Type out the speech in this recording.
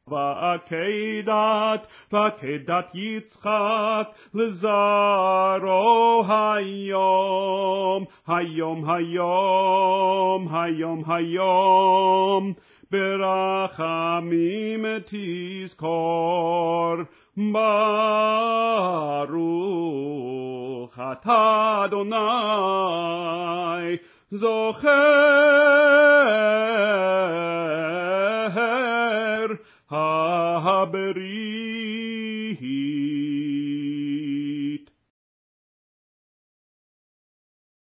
ועקדת יצחק לזרעו היום, היום, היום, היום, היום, ברחמים תזכור. ברוך אתה אדוני זוכר הברית